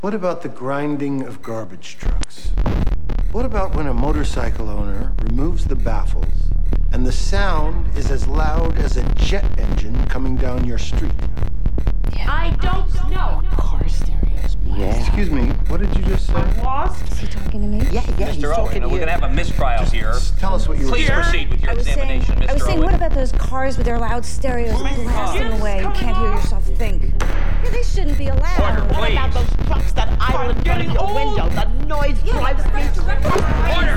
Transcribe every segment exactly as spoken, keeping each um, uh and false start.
What about the grinding of garbage trucks? What about when a motorcycle owner removes the baffles and the sound is as loud as a jet engine coming down your street? Yeah. I don't know. Car stereos. Yeah. Excuse me, what did you just say? I'm lost. Is he talking to me? Yeah, yeah, he's Mister talking Owen, to you. we're gonna have a mistrial just, here. Just tell us what you were Please saying. proceed with your I was examination, saying, Mister I was saying, Owen. what about those cars with their loud stereos blasting away? You can't hear yourself think. Yeah, they shouldn't be allowed. Order, What please. about those trucks that idle in front of your old. window? The noise Yeah, drives me right, crazy. Order!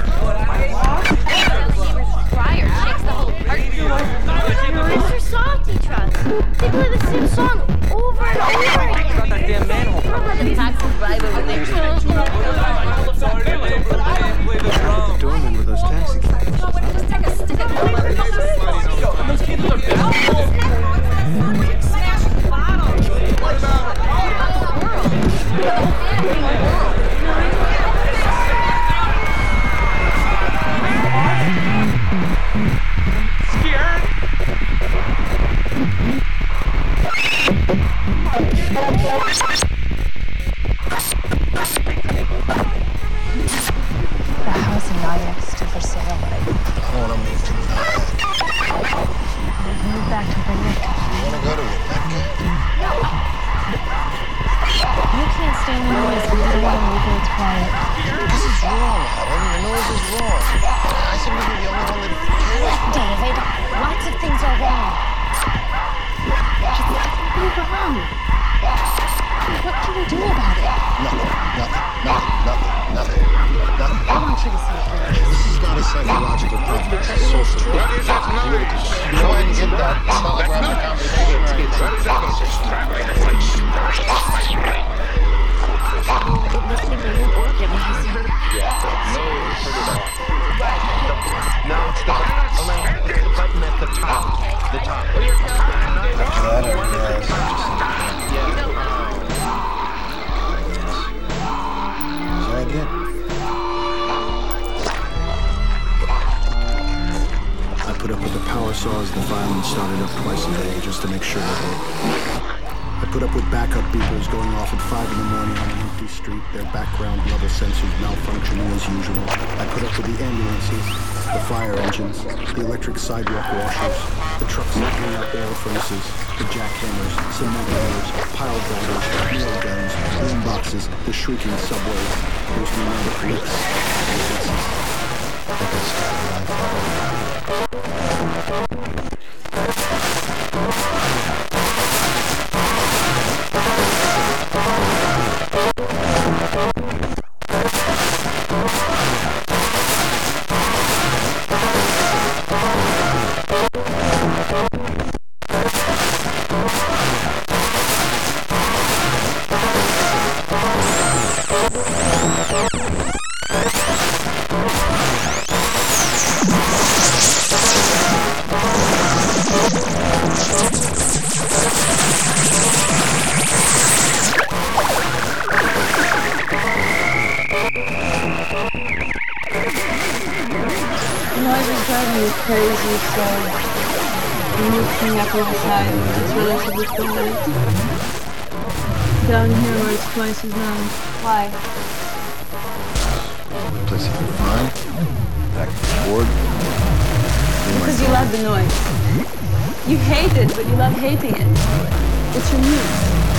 Fryer shakes the whole party. Mister Softy Trucks. They play the same song over and over again. About that damn manhole. The taxi driver with their Doing with those taxi cabs. Just take a stick of Those kids are baffled. smash bottles. What about The house in Nyack is still for sale. I want to move to it. Move back to Rebecca. I want to go to Rebecca. You can't stand the noise of the living room when it's quiet. This is wrong, Adam. The noise is wrong. I seem to be the only one that cares. David, lots of things are wrong. Move on. What can we do about it? Nothing, nothing, nothing, nothing, nothing, I want you to say things. This is not a psychological problem. It's a social problem. You know, I didn't get that. It's not like we're having a conversation or anything. It makes me really organized. No, it's the button. The button at the top. The top. After that, I realized I just... So I did. I put up with the power saws the firemen started up twice a day just to make sure they worked. I put up with backup beepers going off at five in the morning on an empty street, their background level sensors malfunctioning as usual. I put up with the ambulances, the fire engines, the electric sidewalk washers, the trucks that hang out oil furnaces, the jackhammers, cement loaders, pile drivers, nail guns, boom boxes, the shrieking subways, those pneumatic leaks, those exits. I think it's crazy, so we moved from Upper West Side, it's relatively quiet. Down here where it's twice as loud. Why? place you can find. Back board. Because you love the noise. You hate it, but you love hating it. It's your muse.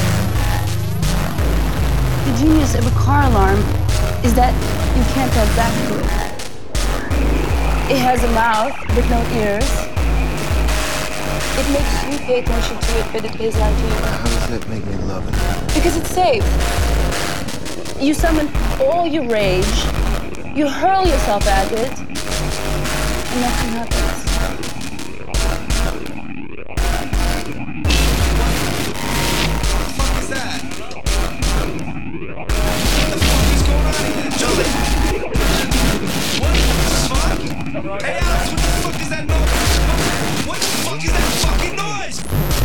The genius of a car alarm is that you can't talk back to it. It has a mouth, but no ears. It makes you pay attention to it, but it pays out to you. How does that make me love it? Because it's safe. You summon all your rage, you hurl yourself at it, and nothing happens. Hey Alex, what the fuck is that noise? What the fuck is that fucking noise?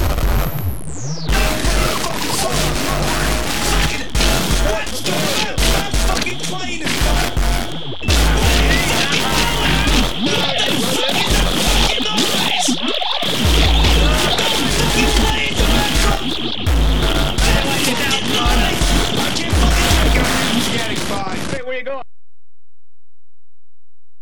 What's going on? Stop fucking playing it! What the fuck is that fucking noise? where you going?